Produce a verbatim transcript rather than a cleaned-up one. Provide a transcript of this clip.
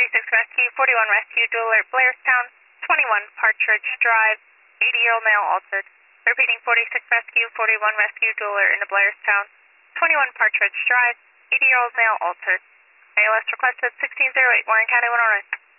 forty-six Rescue, forty-one Rescue, dual alert Blairstown, twenty-one Partridge Drive, eighty-year-old male altered. Repeating forty-six Rescue, forty-one Rescue, dual alert into Blairstown, twenty-one Partridge Drive, eighty-year-old male altered. A L S requested sixteen oh eight, Warren County one oh nine.